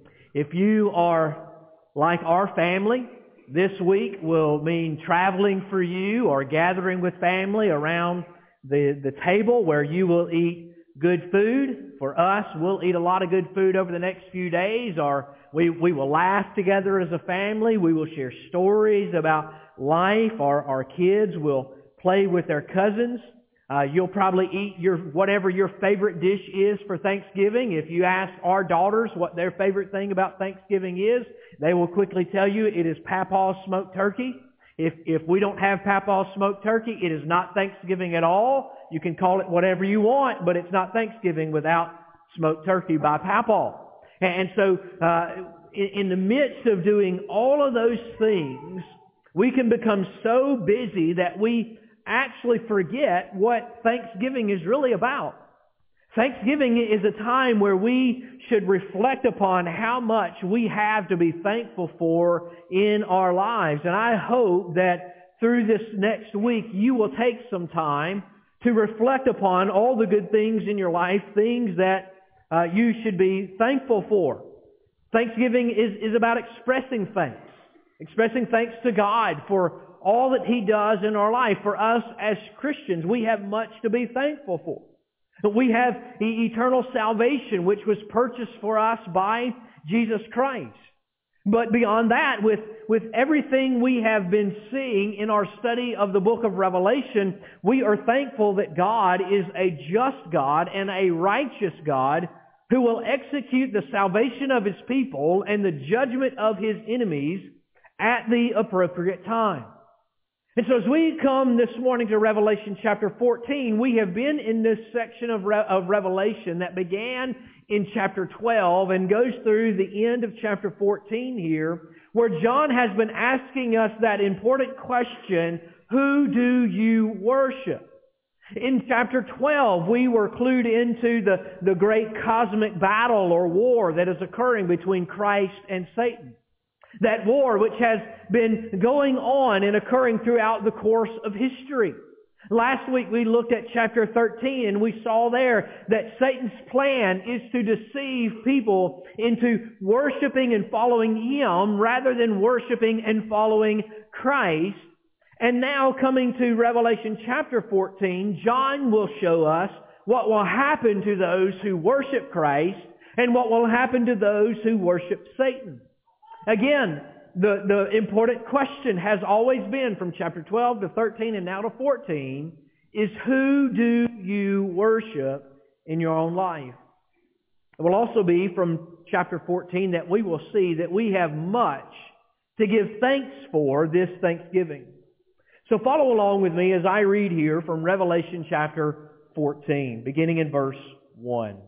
If you are like our family, this week will mean traveling for you or gathering with family around the table where you will eat good food. For us, we'll eat a lot of good food over the next few days, or we will laugh together as a family. We will share stories about life. Our kids will play with their cousins. You'll probably eat whatever your favorite dish is for Thanksgiving. If you ask our daughters what their favorite thing about Thanksgiving is, they will quickly tell you it is Papaw's smoked turkey. If we don't have Papaw's smoked turkey, it is not Thanksgiving at all. You can call it whatever you want, but it's not Thanksgiving without smoked turkey by Papaw. And so, in the midst of doing all of those things, we can become so busy that we actually forget what Thanksgiving is really about. Thanksgiving is a time where we should reflect upon how much we have to be thankful for in our lives. And I hope that through this next week you will take some time to reflect upon all the good things in your life, things that you should be thankful for. Thanksgiving is about expressing thanks. Expressing thanks to God for all that He does in our life. For us as Christians, we have much to be thankful for. We have eternal salvation, which was purchased for us by Jesus Christ. But beyond that, with everything we have been seeing in our study of the book of Revelation, we are thankful that God is a just God and a righteous God who will execute the salvation of His people and the judgment of His enemies at the appropriate time. And so as we come this morning to Revelation chapter 14, we have been in this section of Revelation that began in chapter 12 and goes through the end of chapter 14 here, where John has been asking us that important question, who do you worship? In chapter 12, we were clued into the great cosmic battle or war that is occurring between Christ and Satan. That war which has been going on and occurring throughout the course of history. Last week we looked at chapter 13 and we saw there that Satan's plan is to deceive people into worshiping and following him rather than worshiping and following Christ. And now coming to Revelation chapter 14, John will show us what will happen to those who worship Christ and what will happen to those who worship Satan. Again, the important question has always been from chapter 12 to 13 and now to 14 is who do you worship in your own life? It will also be from chapter 14 that we will see that we have much to give thanks for this Thanksgiving. So follow along with me as I read here from Revelation chapter 14, beginning in verse 1.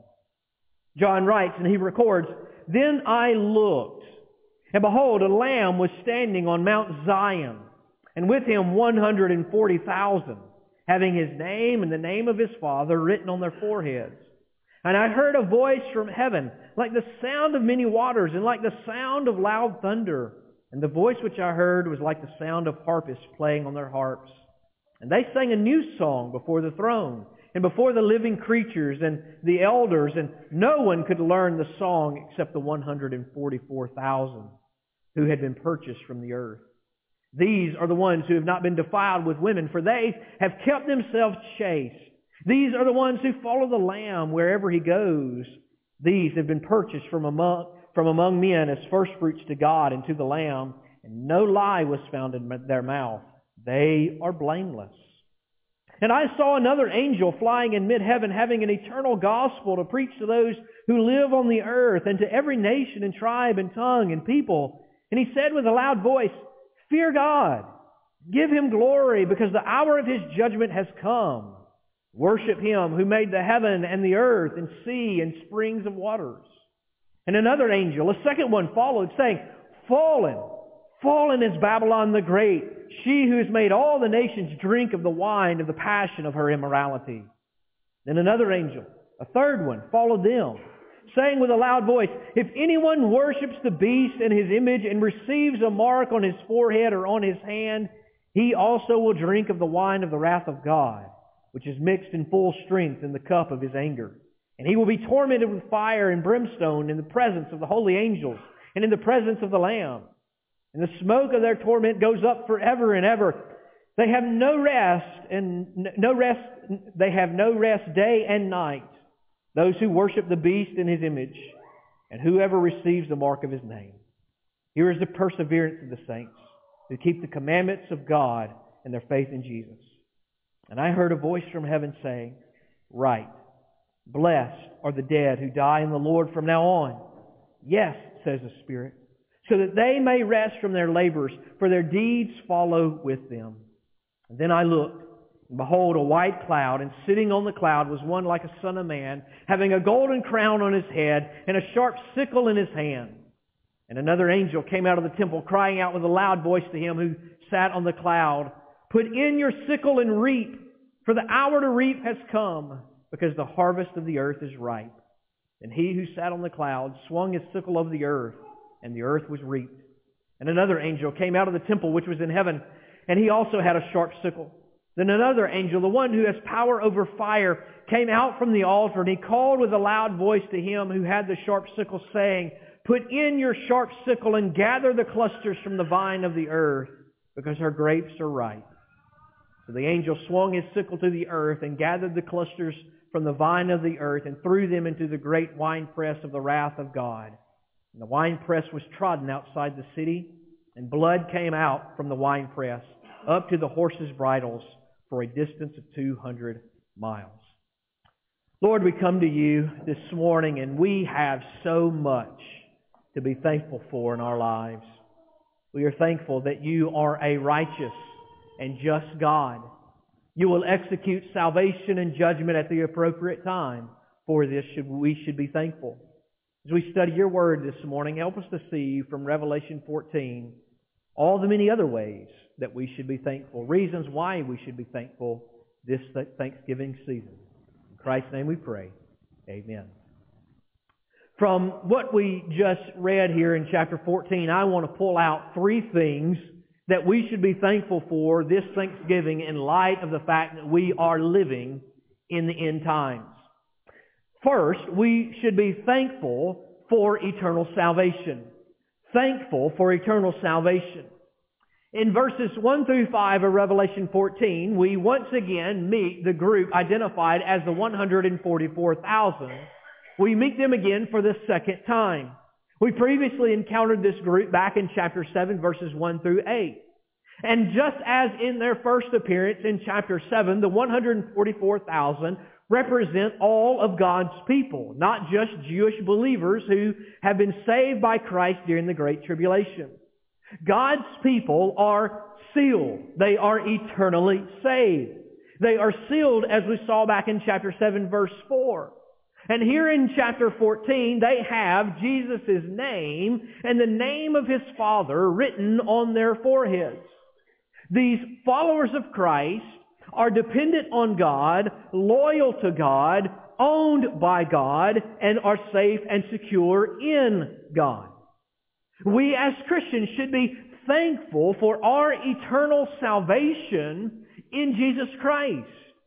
John writes and he records, "Then I looked, and behold, a Lamb was standing on Mount Zion, and with him 144,000, having his name and the name of his Father written on their foreheads. And I heard a voice from heaven, like the sound of many waters, and like the sound of loud thunder. And the voice which I heard was like the sound of harpists playing on their harps. And they sang a new song before the throne, and before the living creatures and the elders, and no one could learn the song except the 144,000 who had been purchased from the earth. These are the ones who have not been defiled with women, for they have kept themselves chaste. These are the ones who follow the Lamb wherever He goes. These have been purchased from among men as firstfruits to God and to the Lamb, and no lie was found in their mouth. They are blameless. And I saw another angel flying in mid-heaven, having an eternal gospel to preach to those who live on the earth, and to every nation and tribe and tongue and people. And he said with a loud voice, 'Fear God, give Him glory, because the hour of His judgment has come. Worship Him who made the heaven and the earth and sea and springs of waters.' And another angel, a second one, followed, saying, 'Fallen is Babylon the Great, she who has made all the nations drink of the wine of the passion of her immorality.' Then another angel, a third one, followed them, saying with a loud voice, 'If anyone worships the beast and his image and receives a mark on his forehead or on his hand, he also will drink of the wine of the wrath of God, which is mixed in full strength in the cup of His anger. And he will be tormented with fire and brimstone in the presence of the holy angels and in the presence of the Lamb. And the smoke of their torment goes up forever and ever. They have no rest They have no rest day and night. Those who worship the beast in his image, and whoever receives the mark of his name. Here is the perseverance of the saints, who keep the commandments of God and their faith in Jesus. And I heard a voice from heaven saying, Write, blessed are the dead who die in the Lord from now on. Yes, says the Spirit, so that they may rest from their labors, for their deeds follow with them. And then I looked, and behold, a white cloud, and sitting on the cloud was one like a son of man, having a golden crown on his head, and a sharp sickle in his hand. And another angel came out of the temple, crying out with a loud voice to him who sat on the cloud, Put in your sickle and reap, for the hour to reap has come, because the harvest of the earth is ripe. And he who sat on the cloud swung his sickle over the earth, and the earth was reaped. And another angel came out of the temple which was in heaven, and he also had a sharp sickle. Then another angel, the one who has power over fire, came out from the altar, and he called with a loud voice to him who had the sharp sickle, saying, Put in your sharp sickle and gather the clusters from the vine of the earth, because her grapes are ripe. So the angel swung his sickle to the earth and gathered the clusters from the vine of the earth and threw them into the great winepress of the wrath of God. And the winepress was trodden outside the city, and blood came out from the winepress up to the horses' bridles for a distance of 200 miles. Lord, we come to you this morning, and we have so much to be thankful for in our lives. We are thankful that you are a righteous and just God. You will execute salvation and judgment at the appropriate time. For this, we should be thankful. As we study your word this morning, help us to see from Revelation 14 all the many other ways that we should be thankful, reasons why we should be thankful this Thanksgiving season. In Christ's name we pray. Amen. From what we just read here in chapter 14, I want to pull out three things that we should be thankful for this Thanksgiving in light of the fact that we are living in the end times. First, we should be thankful for eternal salvation. Thankful for eternal salvation. In verses 1 through 5 of Revelation 14, we once again meet the group identified as the 144,000. We meet them again for the second time. We previously encountered this group back in chapter 7, verses 1 through 8. And just as in their first appearance in chapter 7, the 144,000 represent all of God's people, not just Jewish believers who have been saved by Christ during the Great Tribulation. God's people are sealed. They are eternally saved. They are sealed, as we saw back in chapter 7, verse 4. And here in chapter 14, they have Jesus' name and the name of His Father written on their foreheads. These followers of Christ are dependent on God, loyal to God, owned by God, and are safe and secure in God. We as Christians should be thankful for our eternal salvation in Jesus Christ.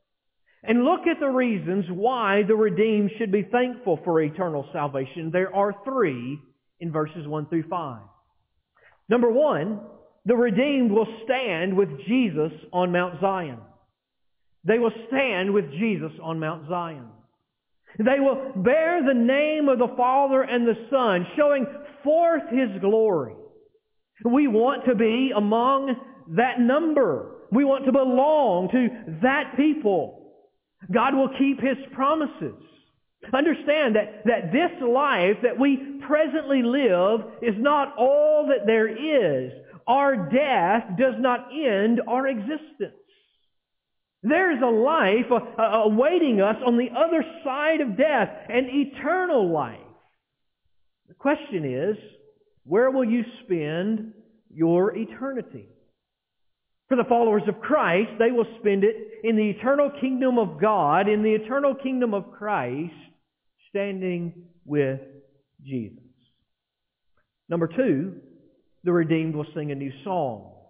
And look at the reasons why the redeemed should be thankful for eternal salvation. There are three in verses 1 through 5. Number one, the redeemed will stand with Jesus on Mount Zion. They will stand with Jesus on Mount Zion. They will bear the name of the Father and the Son, showing forth His glory. We want to be among that number. We want to belong to that people. God will keep His promises. Understand that this life that we presently live is not all that there is. Our death does not end our existence. There is a life awaiting us on the other side of death, an eternal life. The question is, where will you spend your eternity? For the followers of Christ, they will spend it in the eternal kingdom of God, in the eternal kingdom of Christ, standing with Jesus. Number two, the redeemed will sing a new song.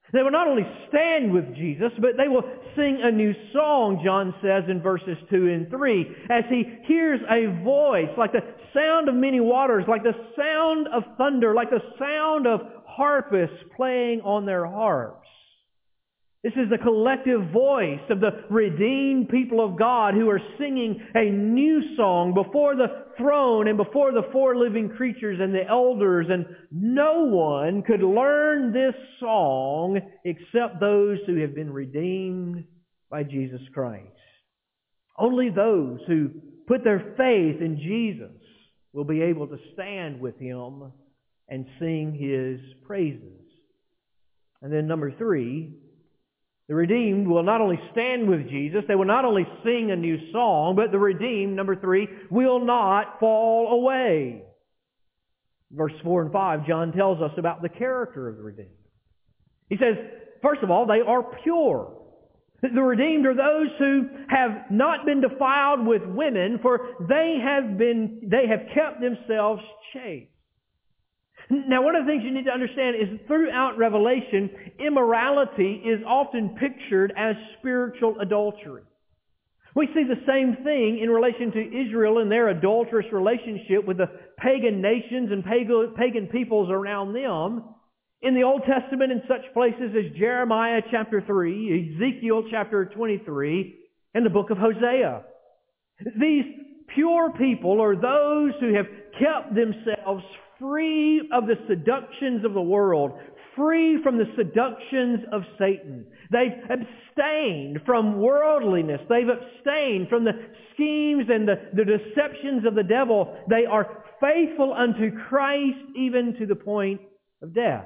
They will not only stand with Jesus, but they will sing a new song, John says in verses 2 and 3, as he hears a voice like the sound of many waters, like the sound of thunder, like the sound of harpists playing on their harps. This is the collective voice of the redeemed people of God who are singing a new song before the throne and before the four living creatures and the elders. And no one could learn this song except those who have been redeemed by Jesus Christ. Only those who put their faith in Jesus will be able to stand with Him and sing His praises. And then number 3, the redeemed will not only stand with Jesus, they will not only sing a new song, but the redeemed, number 3, will not fall away. Verse 4 and 5, John tells us about the character of the redeemed. He says, first of all, they are pure. The redeemed are those who have not been defiled with women, for they have kept themselves chaste. Now, one of the things you need to understand is throughout Revelation, immorality is often pictured as spiritual adultery. We see the same thing in relation to Israel and their adulterous relationship with the pagan nations and pagan peoples around them. In the Old Testament, in such places as Jeremiah chapter 3, Ezekiel chapter 23, and the book of Hosea. These pure people are those who have kept themselves free of the seductions of the world, free from the seductions of Satan. They've abstained from worldliness. They've abstained from the schemes and the deceptions of the devil. They are faithful unto Christ even to the point of death.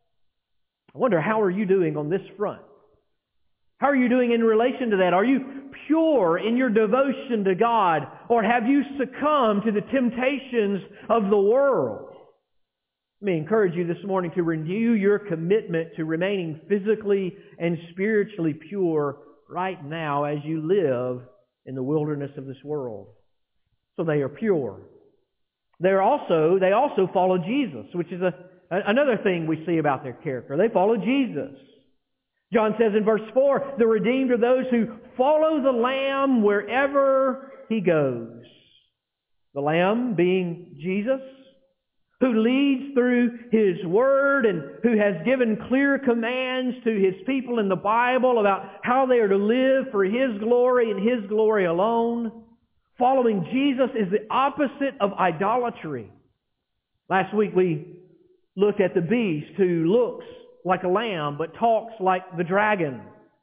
I wonder, how are you doing on this front? How are you doing in relation to that? Are you pure in your devotion to God? Or have you succumbed to the temptations of the world? Let me encourage you this morning to renew your commitment to remaining physically and spiritually pure right now as you live in the wilderness of this world. So they are pure. They also follow Jesus, which is another thing we see about their character. They follow Jesus. John says in verse 4, the redeemed are those who follow the Lamb wherever He goes. The Lamb being Jesus, who leads through His Word and who has given clear commands to His people in the Bible about how they are to live for His glory and His glory alone. Following Jesus is the opposite of idolatry. Last week we looked at the beast who looks like a lamb but talks like the dragon.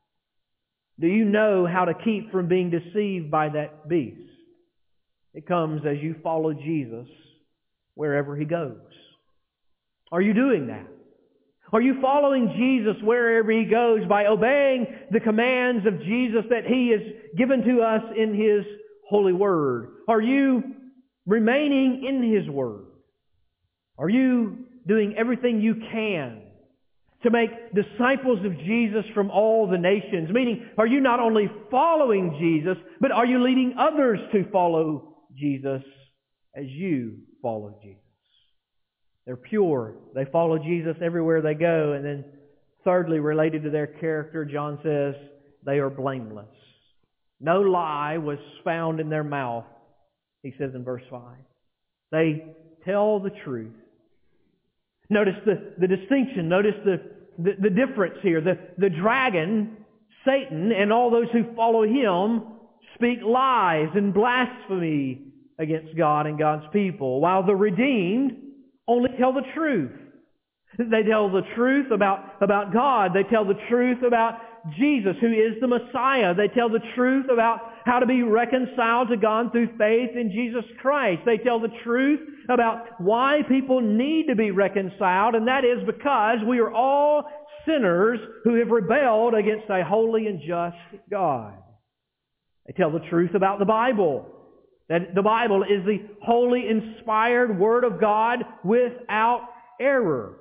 Do you know how to keep from being deceived by that beast? It comes as you follow Jesus wherever He goes. Are you doing that? Are you following Jesus wherever He goes by obeying the commands of Jesus that He has given to us in His holy Word? Are you remaining in His Word? Are you doing everything you can to make disciples of Jesus from all the nations? Meaning, are you not only following Jesus, but are you leading others to follow Jesus as you follow Jesus? They're pure. They follow Jesus everywhere they go. And then thirdly, related to their character, John says, they are blameless. No lie was found in their mouth, he says in verse 5. They tell the truth. Notice the distinction. Notice the difference here. The dragon, Satan, and all those who follow him speak lies and blasphemy against God and God's people, while the redeemed only tell the truth. They tell the truth about God. They tell the truth about Jesus, who is the Messiah. They tell the truth about how to be reconciled to God through faith in Jesus Christ. They tell the truth about why people need to be reconciled, and that is because we are all sinners who have rebelled against a holy and just God. They tell the truth about the Bible, that the Bible is the holy, inspired Word of God without error.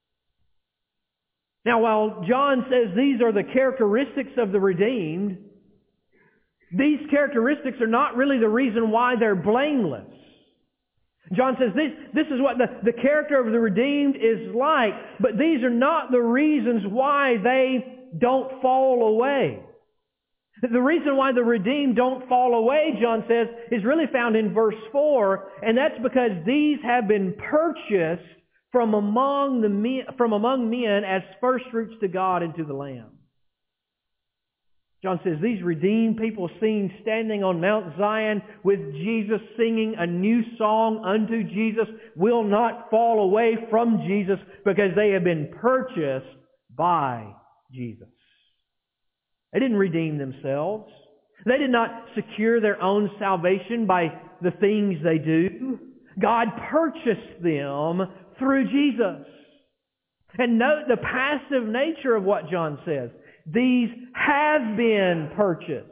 Now, while John says these are the characteristics of the redeemed, these characteristics are not really the reason why they're blameless. John says this is what the character of the redeemed is like, but these are not the reasons why they don't fall away. The reason why the redeemed don't fall away, John says, is really found in verse 4, and that's because these have been purchased from among men as first fruits to God and to the Lamb. John says these redeemed people seen standing on Mount Zion with Jesus singing a new song unto Jesus will not fall away from Jesus because they have been purchased by Jesus. They didn't redeem themselves. They did not secure their own salvation by the things they do. God purchased them through Jesus. And note the passive nature of what John says. These have been purchased.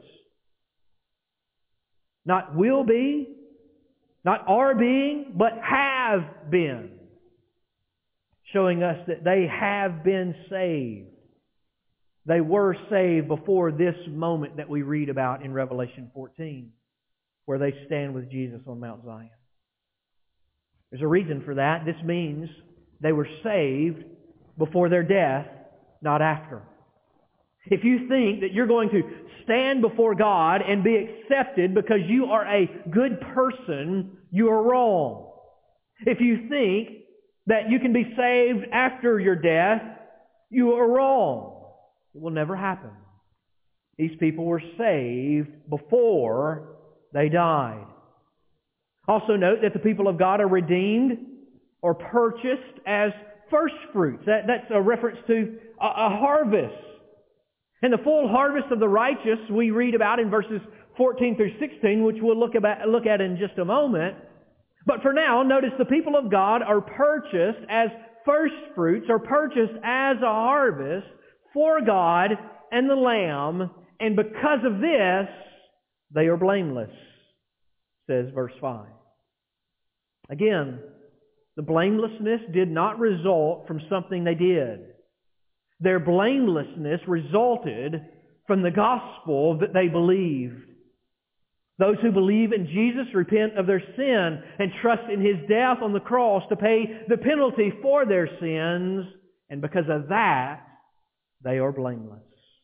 Not will be, not are being, but have been. Showing us that they have been saved. They were saved before this moment that we read about in Revelation 14, where they stand with Jesus on Mount Zion. There's a reason for that. This means they were saved before their death, not after. If you think that you're going to stand before God and be accepted because you are a good person, you are wrong. If you think that you can be saved after your death, you are wrong. It will never happen. These people were saved before they died. Also note that the people of God are redeemed or purchased as first fruits. That's a reference to a harvest. And the full harvest of the righteous we read about in verses 14 through 16, which we'll look at in just a moment. But for now, notice the people of God are purchased as first fruits, or purchased as a harvest for God and the Lamb, and because of this, they are blameless, says verse 5. Again, the blamelessness did not result from something they did. Their blamelessness resulted from the gospel that they believed. Those who believe in Jesus repent of their sin and trust in His death on the cross to pay the penalty for their sins, and because of that, they are blameless.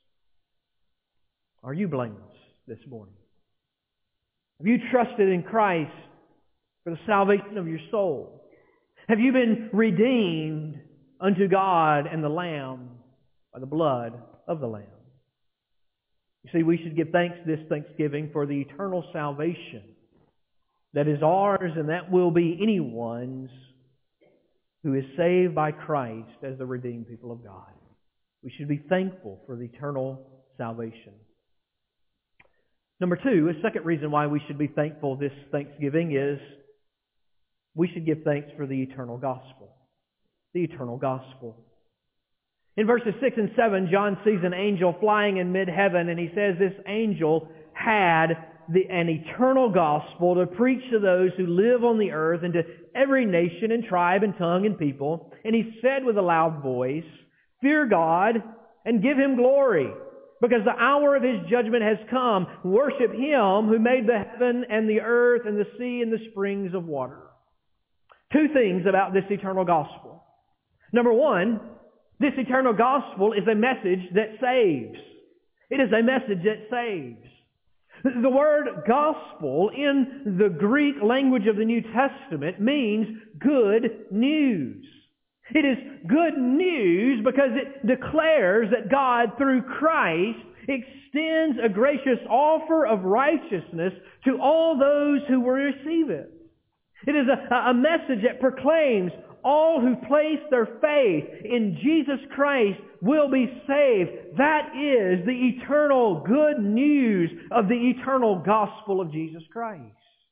Are you blameless this morning? Have you trusted in Christ for the salvation of your soul? Have you been redeemed unto God and the Lamb by the blood of the Lamb? You see, we should give thanks this Thanksgiving for the eternal salvation that is ours and that will be anyone's who is saved by Christ as the redeemed people of God. We should be thankful for the eternal salvation. Number two, a second reason why we should be thankful this Thanksgiving is we should give thanks for the eternal gospel. The eternal gospel. In verses 6 and 7, John sees an angel flying in mid-heaven, and he says this angel had an eternal gospel to preach to those who live on the earth and to every nation and tribe and tongue and people. And he said with a loud voice, "Fear God and give Him glory, because the hour of His judgment has come. Worship Him who made the heaven and the earth and the sea and the springs of water." Two things about this eternal gospel. Number one, this eternal gospel is a message that saves. It is a message that saves. The word gospel in the Greek language of the New Testament means good news. It is good news because it declares that God, through Christ, extends a gracious offer of righteousness to all those who will receive it. It is a message that proclaims all who place their faith in Jesus Christ will be saved. That is the eternal good news of the eternal gospel of Jesus Christ.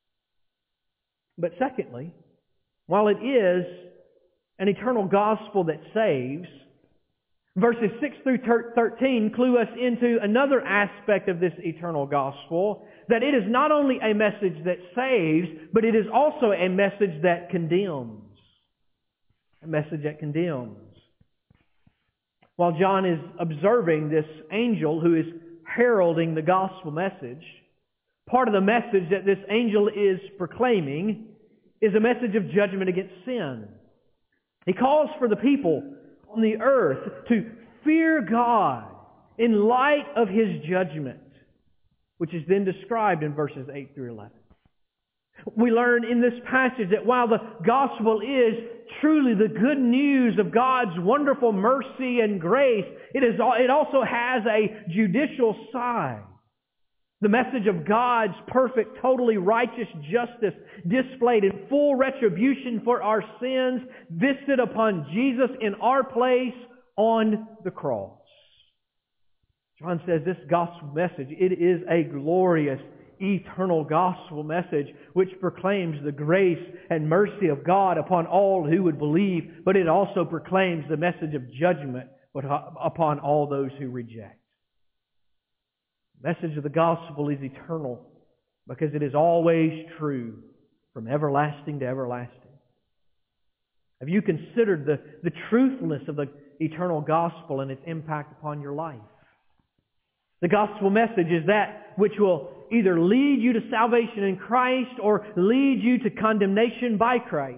But secondly, while it is an eternal gospel that saves, verses 6 through 13 clue us into another aspect of this eternal gospel, that it is not only a message that saves, but it is also a message that condemns. A message that condemns. While John is observing this angel who is heralding the gospel message, part of the message that this angel is proclaiming is a message of judgment against sin. He calls for the people on the earth to fear God in light of His judgment, which is then described in verses 8 through 11. We learn in this passage that while the gospel is truly the good news of God's wonderful mercy and grace, it also has a judicial side. The message of God's perfect, totally righteous justice displayed in full retribution for our sins, visited upon Jesus in our place on the cross. John says this gospel message, it is a glorious, eternal gospel message which proclaims the grace and mercy of God upon all who would believe, but it also proclaims the message of judgment upon all those who reject. The message of the gospel is eternal because it is always true from everlasting to everlasting. Have you considered the truthfulness of the eternal gospel and its impact upon your life? The gospel message is that which will either lead you to salvation in Christ or lead you to condemnation by Christ.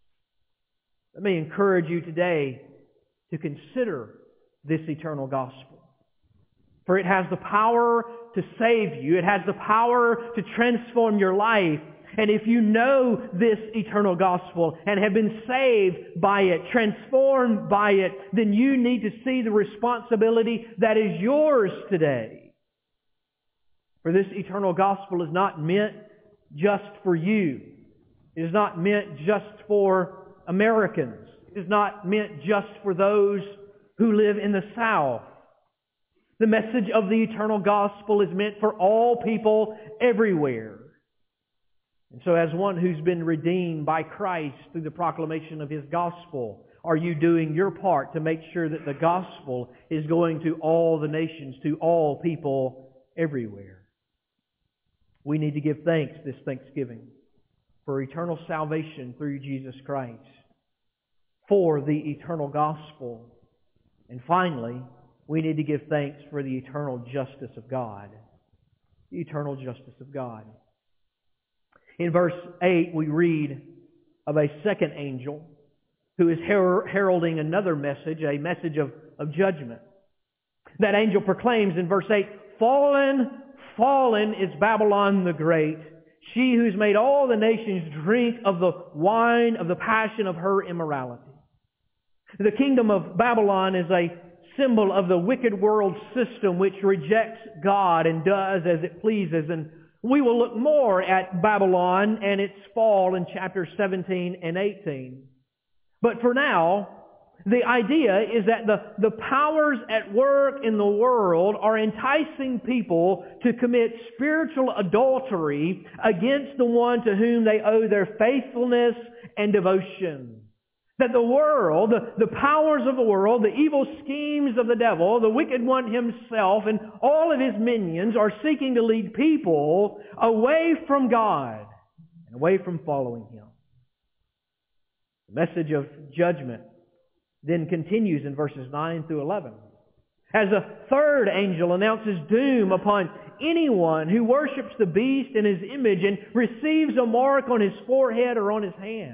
Let me encourage you today to consider this eternal gospel. For it has the power to save you. It has the power to transform your life. And if you know this eternal gospel and have been saved by it, transformed by it, then you need to see the responsibility that is yours today. For this eternal gospel is not meant just for you. It is not meant just for Americans. It is not meant just for those who live in the South. The message of the eternal gospel is meant for all people everywhere. And so as one who's been redeemed by Christ through the proclamation of His gospel, are you doing your part to make sure that the gospel is going to all the nations, to all people everywhere? We need to give thanks this Thanksgiving for eternal salvation through Jesus Christ, for the eternal gospel, and finally, we need to give thanks for the eternal justice of God. The eternal justice of God. In verse 8, we read of a second angel who is heralding another message, a message of judgment. That angel proclaims in verse 8, "Fallen, fallen is Babylon the Great, she who's made all the nations drink of the wine of the passion of her immorality." The kingdom of Babylon is a symbol of the wicked world system which rejects God and does as it pleases. And we will look more at Babylon and its fall in chapters 17 and 18. But for now, the idea is that the powers at work in the world are enticing people to commit spiritual adultery against the one to whom they owe their faithfulness and devotion. That the world, the powers of the world, the evil schemes of the devil, the wicked one himself, and all of his minions are seeking to lead people away from God and away from following Him. The message of judgment then continues in verses 9 through 11. As a third angel announces doom upon anyone who worships the beast in his image and receives a mark on his forehead or on his hand.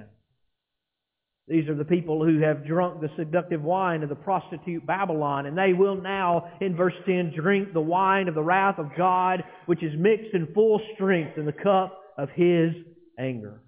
These are the people who have drunk the seductive wine of the prostitute Babylon, and they will now, in verse 10, drink the wine of the wrath of God, which is mixed in full strength in the cup of His anger.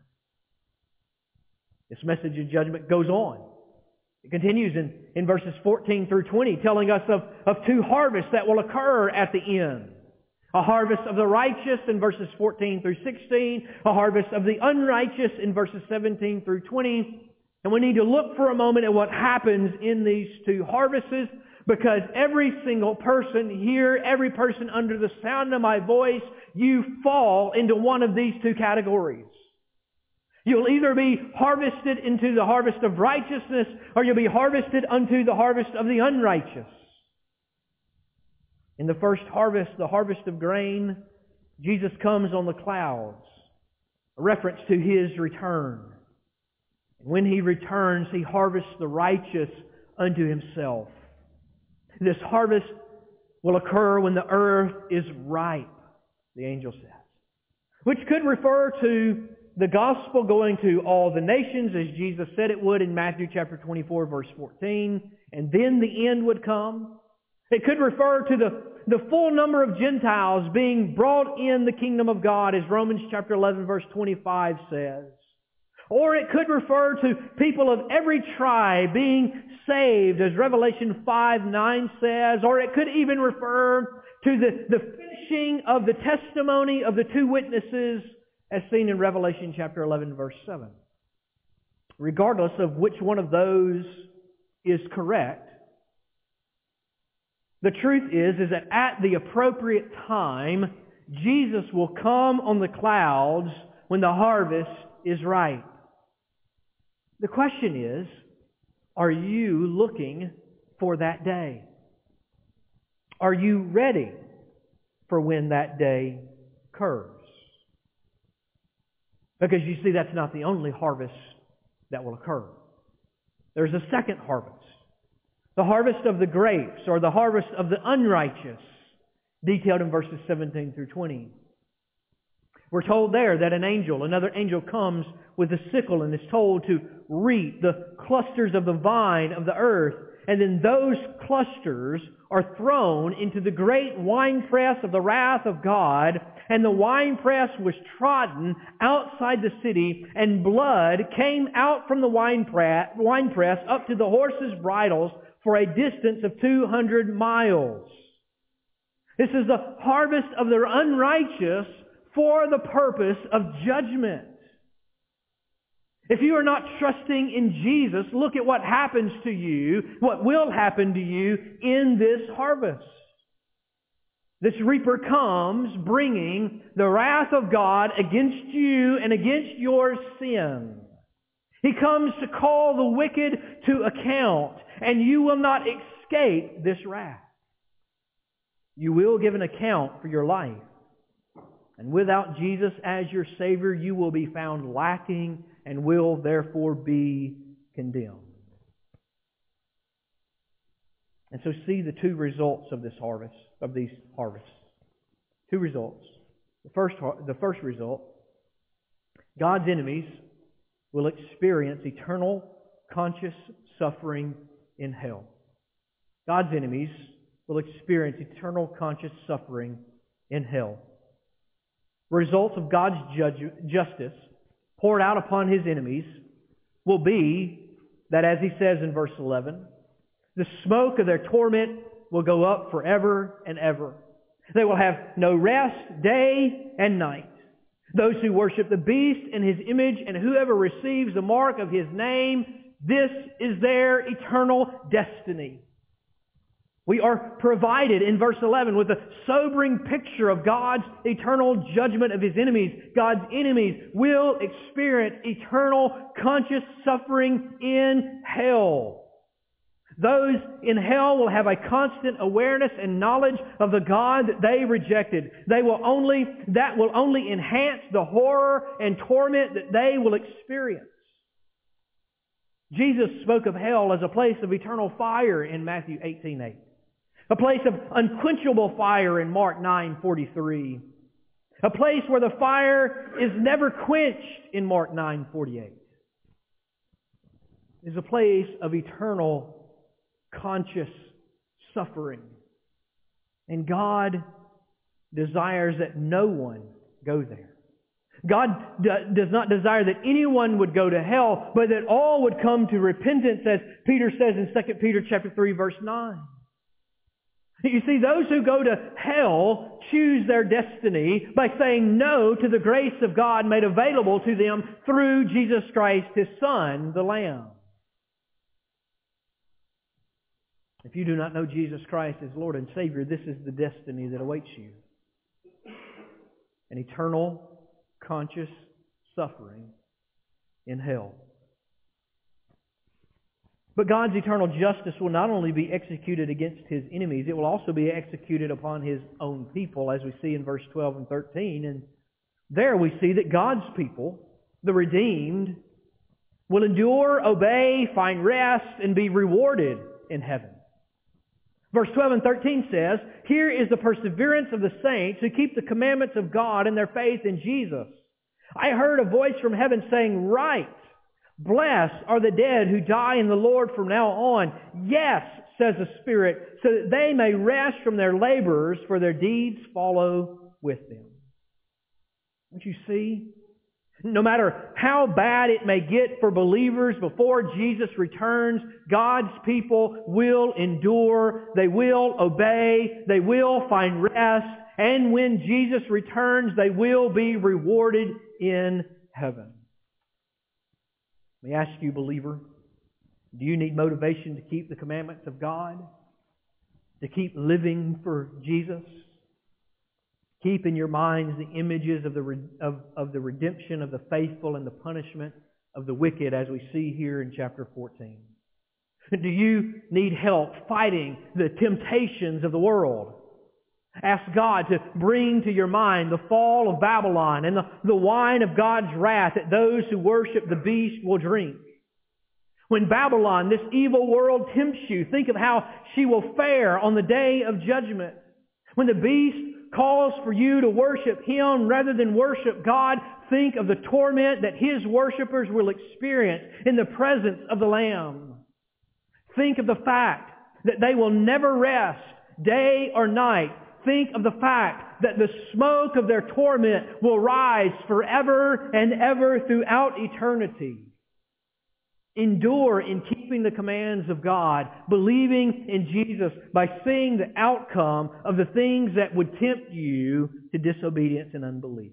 This message of judgment goes on. It continues in verses 14 through 20, telling us of two harvests that will occur at the end. A harvest of the righteous in verses 14 through 16, a harvest of the unrighteous in verses 17 through 20. And we need to look for a moment at what happens in these two harvests, because every single person here, every person under the sound of my voice, you fall into one of these two categories. You'll either be harvested into the harvest of righteousness, or you'll be harvested unto the harvest of the unrighteous. In the first harvest, the harvest of grain, Jesus comes on the clouds, a reference to His return. When He returns, He harvests the righteous unto Himself. This harvest will occur when the earth is ripe, the angel says, which could refer to the gospel going to all the nations, as Jesus said it would in Matthew chapter 24, verse 14, and then the end would come. It could refer to the full number of Gentiles being brought in the kingdom of God, as Romans chapter 11, verse 25 says. Or it could refer to people of every tribe being saved, as Revelation 5:9 says. Or it could even refer to the finishing of the testimony of the two witnesses, as seen in Revelation chapter 11, verse 7. Regardless of which one of those is correct, the truth is that at the appropriate time, Jesus will come on the clouds when the harvest is ripe. The question is, are you looking for that day? Are you ready for when that day occurs? Because you see, that's not the only harvest that will occur. There's a second harvest. The harvest of the grapes, or the harvest of the unrighteous, detailed in verses 17 through 20. We're told there that another angel comes with a sickle and is told to reap the clusters of the vine of the earth. And then those clusters are thrown into the great winepress of the wrath of God. And the winepress was trodden outside the city, and blood came out from the winepress up to the horses' bridles for a distance of 200 miles. This is the harvest of the unrighteous for the purpose of judgment. If you are not trusting in Jesus, look at what happens to you, what will happen to you in this harvest. This reaper comes bringing the wrath of God against you and against your sin. He comes to call the wicked to account, and you will not escape this wrath. You will give an account for your life. And without Jesus as your Savior, you will be found lacking and will therefore be condemned. And so see the two results of this harvest, of these harvests. Two results. The first result, God's enemies will experience eternal conscious suffering in hell. God's enemies will experience eternal conscious suffering in hell. Results of God's justice poured out upon His enemies will be that, as He says in verse 11, the smoke of their torment will go up forever and ever. They will have no rest day and night. Those who worship the beast in his image and whoever receives the mark of his name, this is their eternal destiny. We are provided in verse 11 with a sobering picture of God's eternal judgment of His enemies. God's enemies will experience eternal conscious suffering in hell. Those in hell will have a constant awareness and knowledge of the God that they rejected. That will only enhance the horror and torment that they will experience. Jesus spoke of hell as a place of eternal fire in Matthew 18:8. A place of unquenchable fire in Mark 9:43. A place where the fire is never quenched in Mark 9:48. It is a place of eternal conscious suffering. And God desires that no one go there. God does not desire that anyone would go to hell, but that all would come to repentance, as Peter says in 2 Peter chapter 3, verse 9. You see, those who go to hell choose their destiny by saying no to the grace of God made available to them through Jesus Christ, His Son, the Lamb. If you do not know Jesus Christ as Lord and Savior, this is the destiny that awaits you. An eternal, conscious suffering in hell. But God's eternal justice will not only be executed against His enemies, it will also be executed upon His own people, as we see in verse 12 and 13. And there we see that God's people, the redeemed, will endure, obey, find rest, and be rewarded in heaven. Verse 12 and 13 says, "Here is the perseverance of the saints who keep the commandments of God and their faith in Jesus. I heard a voice from heaven saying, "Write, blessed are the dead who die in the Lord from now on. Yes, says the Spirit, so that they may rest from their labors, for their deeds follow with them." Don't you see? No matter how bad it may get for believers before Jesus returns, God's people will endure, they will obey, they will find rest, and when Jesus returns, they will be rewarded in heaven. Let me ask you, believer, do you need motivation to keep the commandments of God? To keep living for Jesus? Keep in your minds the images of the redemption of the faithful and the punishment of the wicked, as we see here in chapter 14. Do you need help fighting the temptations of the world? Ask God to bring to your mind the fall of Babylon and the wine of God's wrath that those who worship the beast will drink. When Babylon, this evil world, tempts you, think of how she will fare on the day of judgment. When the beast calls for you to worship him rather than worship God, think of the torment that his worshipers will experience in the presence of the Lamb. Think of the fact that they will never rest day or night. Think of the fact that the smoke of their torment will rise forever and ever throughout eternity. Endure in keeping the commands of God, believing in Jesus by seeing the outcome of the things that would tempt you to disobedience and unbelief.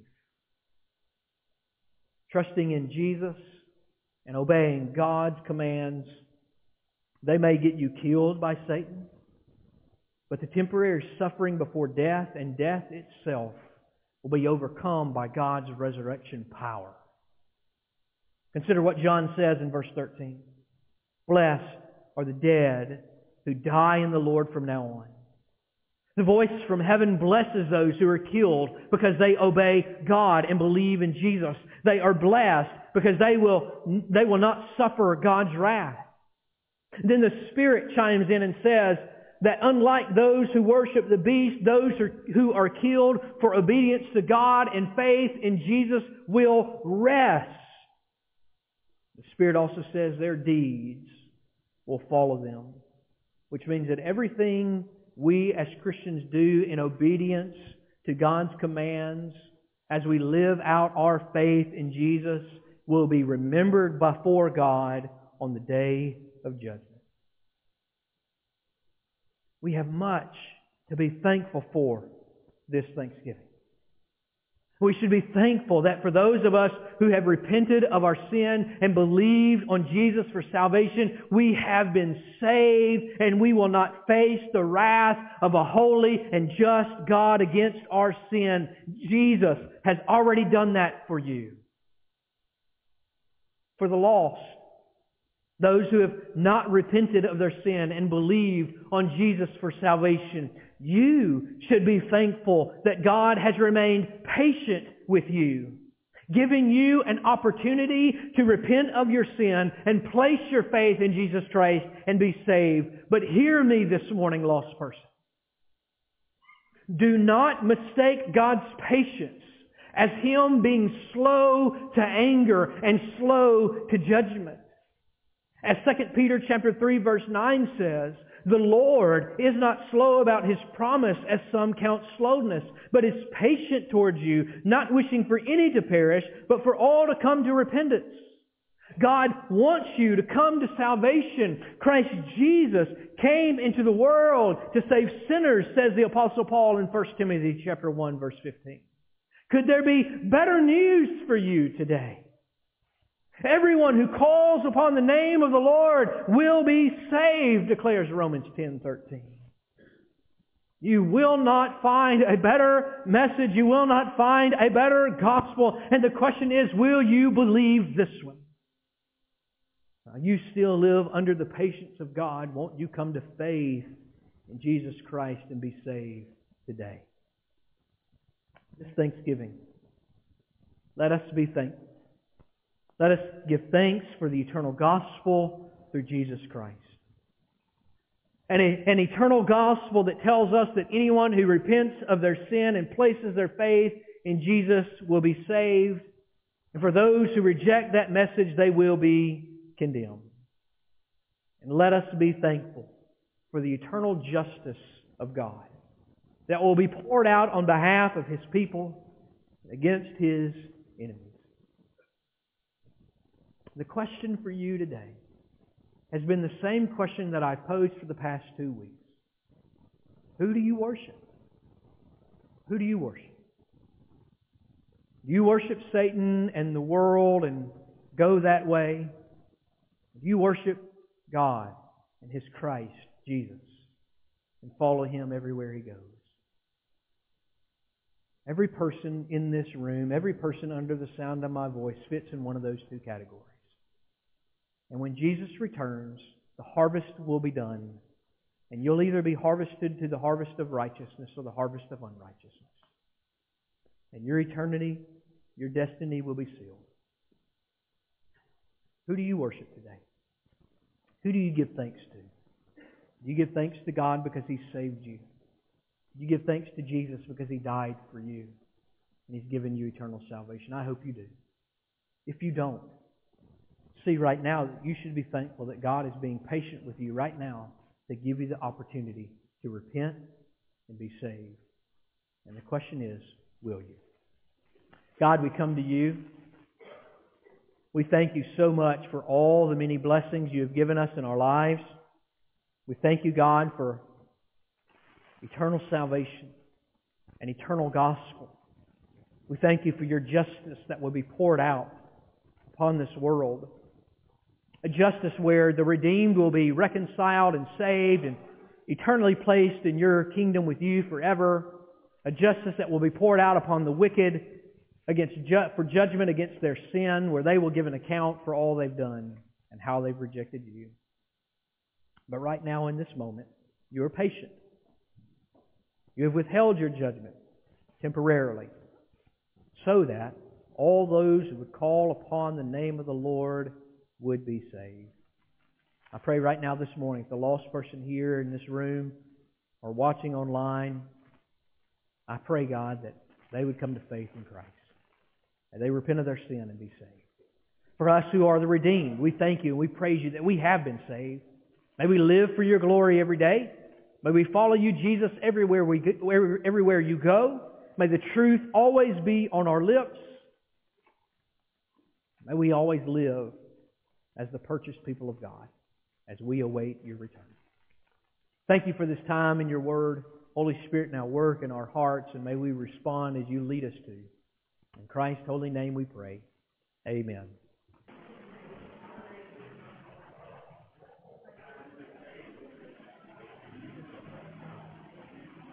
Trusting in Jesus and obeying God's commands, they may get you killed by Satan, but the temporary suffering before death and death itself will be overcome by God's resurrection power. Consider what John says in verse 13. Blessed are the dead who die in the Lord from now on. The voice from heaven blesses those who are killed because they obey God and believe in Jesus. They are blessed because they will not suffer God's wrath. Then the Spirit chimes in and says that unlike those who worship the beast, those who are killed for obedience to God and faith in Jesus will rest. The Spirit also says their deeds will follow them, which means that everything we as Christians do in obedience to God's commands as we live out our faith in Jesus will be remembered before God on the day of judgment. We have much to be thankful for this Thanksgiving. We should be thankful that for those of us who have repented of our sin and believed on Jesus for salvation, we have been saved and we will not face the wrath of a holy and just God against our sin. Jesus has already done that for you. For the lost, those who have not repented of their sin and believed on Jesus for salvation, you should be thankful that God has remained patient with you, giving you an opportunity to repent of your sin and place your faith in Jesus Christ and be saved. But hear me this morning, lost person. Do not mistake God's patience as Him being slow to anger and slow to judgment. As 2 Peter chapter 3 verse 9 says, the Lord is not slow about His promise, as some count slowness, but is patient towards you, not wishing for any to perish, but for all to come to repentance. God wants you to come to salvation. Christ Jesus came into the world to save sinners, says the Apostle Paul in 1 Timothy chapter 1 verse 15. Could there be better news for you today? Everyone who calls upon the name of the Lord will be saved, declares Romans 10:13. You will not find a better message. You will not find a better gospel. And the question is, will you believe this one? You still live under the patience of God. Won't you come to faith in Jesus Christ and be saved today? This Thanksgiving, let us be thankful. Let us give thanks for the eternal gospel through Jesus Christ. An eternal gospel that tells us that anyone who repents of their sin and places their faith in Jesus will be saved. And for those who reject that message, they will be condemned. And let us be thankful for the eternal justice of God that will be poured out on behalf of His people against His enemies. The question for you today has been the same question that I've posed for the past 2 weeks. Who do you worship? Who do you worship? Do you worship Satan and the world and go that way? Do you worship God and His Christ, Jesus, and follow Him everywhere He goes? Every person in this room, every person under the sound of my voice fits in one of those two categories. And when Jesus returns, the harvest will be done. And you'll either be harvested to the harvest of righteousness or the harvest of unrighteousness. And your eternity, your destiny will be sealed. Who do you worship today? Who do you give thanks to? Do you give thanks to God because He saved you? Do you give thanks to Jesus because He died for you and He's given you eternal salvation? I hope you do. If you don't, see right now that you should be thankful that God is being patient with you right now to give you the opportunity to repent and be saved. And the question is, will you? God, we come to You. We thank You so much for all the many blessings You have given us in our lives. We thank You, God, for eternal salvation and eternal gospel. We thank You for Your justice that will be poured out upon this world. A justice where the redeemed will be reconciled and saved and eternally placed in Your kingdom with You forever. A justice that will be poured out upon the wicked for judgment against their sin, where they will give an account for all they've done and how they've rejected You. But right now in this moment, You are patient. You have withheld Your judgment temporarily so that all those who would call upon the name of the Lord would be saved. I pray right now this morning, if the lost person here in this room or watching online, I pray, God, that they would come to faith in Christ. And they repent of their sin and be saved. For us who are the redeemed, we thank You and we praise You that we have been saved. May we live for Your glory every day. May we follow You, Jesus, everywhere You go. May the truth always be on our lips. May we always live as the purchased people of God as we await Your return. Thank You for this time in Your Word. Holy Spirit, now work in our hearts, and may we respond as You lead us to. In Christ's holy name we pray. Amen.